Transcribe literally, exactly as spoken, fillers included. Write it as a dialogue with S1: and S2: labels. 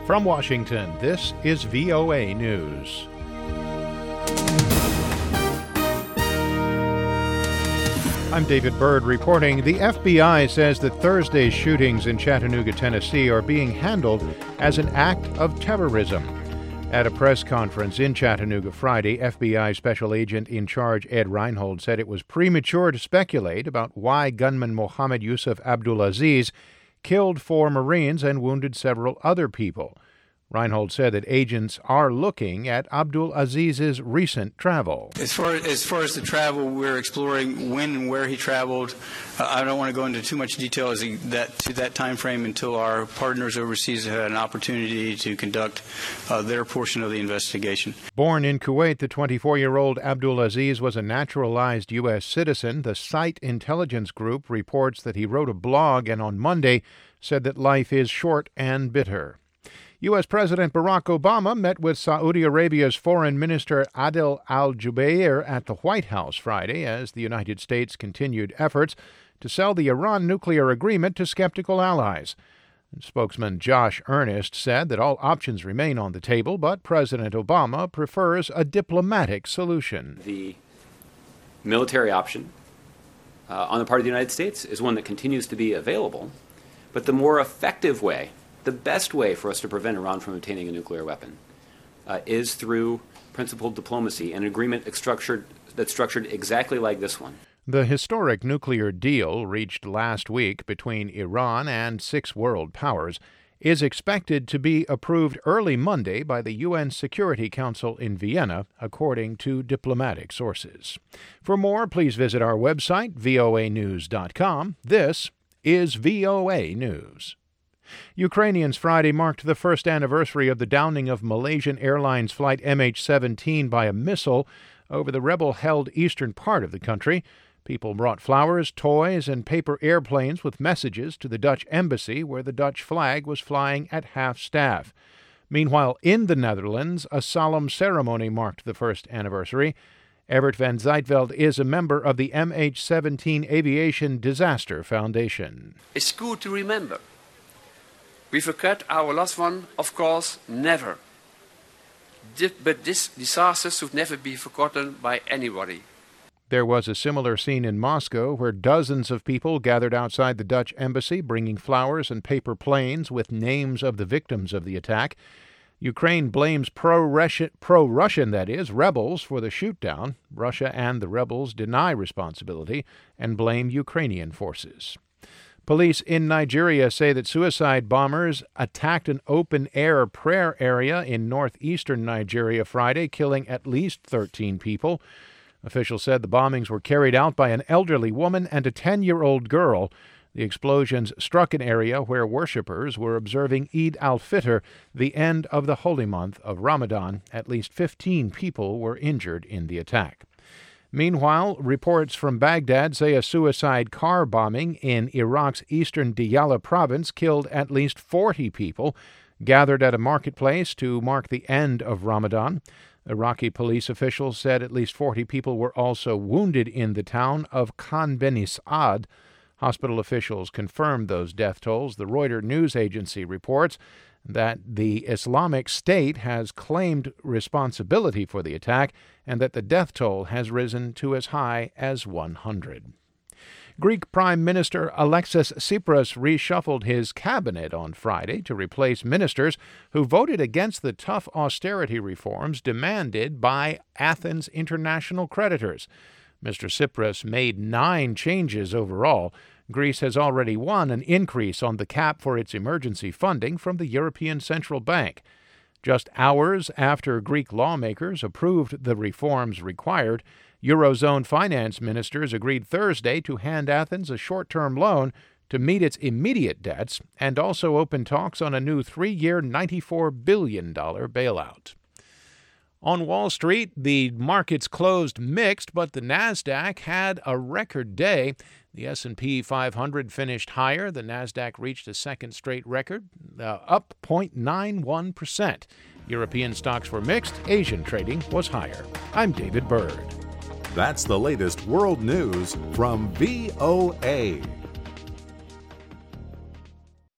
S1: From Washington, this is V O A News. I'm David Byrd reporting. The F B I says that Thursday's shootings in Chattanooga, Tennessee are being handled as an act of terrorism. At a press conference in Chattanooga Friday, F B I Special Agent in Charge Ed Reinhold said it was premature to speculate about why gunman Mohammed Yusuf Abdulaziz killed four Marines and wounded several other people. Reinhold said that agents are looking at Abdulaziz's recent travel.
S2: As far as far as the travel, we're exploring when and where he traveled. Uh, I don't want to go into too much detail as he, that to that time frame until our partners overseas have had an opportunity to conduct uh, their portion of the investigation.
S1: Born in Kuwait, the twenty-four-year-old Abdulaziz was a naturalized U S citizen. The Site Intelligence Group reports that he wrote a blog and on Monday said that life is short and bitter. U S. President Barack Obama met with Saudi Arabia's Foreign Minister Adel Al-Jubeir at the White House Friday as the United States continued efforts to sell the Iran nuclear agreement to skeptical allies. Spokesman Josh Earnest said that all options remain on the table, but President Obama prefers a diplomatic solution.
S3: The military option uh, on the part of the United States is one that continues to be available, but the more effective way The best way for us to prevent Iran from obtaining a nuclear weapon uh, is through principled diplomacy, an agreement structured, that's structured exactly like this one.
S1: The historic nuclear deal reached last week between Iran and six world powers is expected to be approved early Monday by the U N Security Council in Vienna, according to diplomatic sources. For more, please visit our website, V O A news dot com. This is V O A News. Ukrainians Friday marked the first anniversary of the downing of Malaysian Airlines flight M H seventeen by a missile over the rebel-held eastern part of the country. People brought flowers, toys, and paper airplanes with messages to the Dutch embassy, where the Dutch flag was flying at half-staff. Meanwhile, in the Netherlands, a solemn ceremony marked the first anniversary. Evert van Zijtveld is a member of the M H seventeen Aviation Disaster Foundation.
S4: It's good to remember. We forget our last one, of course, never. But this disaster should never be forgotten by anybody.
S1: There was a similar scene in Moscow where dozens of people gathered outside the Dutch embassy bringing flowers and paper planes with names of the victims of the attack. Ukraine blames pro-Russian, pro-Russian, that is, rebels for the shootdown. Russia and the rebels deny responsibility and blame Ukrainian forces. Police in Nigeria say that suicide bombers attacked an open-air prayer area in northeastern Nigeria Friday, killing at least thirteen people. Officials said the bombings were carried out by an elderly woman and a ten-year-old girl. The explosions struck an area where worshippers were observing Eid al-Fitr, the end of the holy month of Ramadan. At least fifteen people were injured in the attack. Meanwhile, reports from Baghdad say a suicide car bombing in Iraq's eastern Diyala province killed at least forty people gathered at a marketplace to mark the end of Ramadan. Iraqi police officials said at least forty people were also wounded in the town of Khan Benis Ad. Hospital officials confirmed those death tolls. The Reuters news agency reports that the Islamic State has claimed responsibility for the attack and that the death toll has risen to as high as one hundred. Greek Prime Minister Alexis Tsipras reshuffled his cabinet on Friday to replace ministers who voted against the tough austerity reforms demanded by Athens' international creditors. Mister Tsipras made nine changes overall. Greece has already won an increase on the cap for its emergency funding from the European Central Bank. Just hours after Greek lawmakers approved the reforms required, Eurozone finance ministers agreed Thursday to hand Athens a short-term loan to meet its immediate debts and also open talks on a new three-year ninety-four billion dollars bailout. On Wall Street, the markets closed mixed, but the Nasdaq had a record day. The S and P five hundred finished higher. The Nasdaq reached a second straight record, uh, up zero point nine one percent. European stocks were mixed. Asian trading was higher. I'm David Byrd.
S5: That's the latest world news from V O A.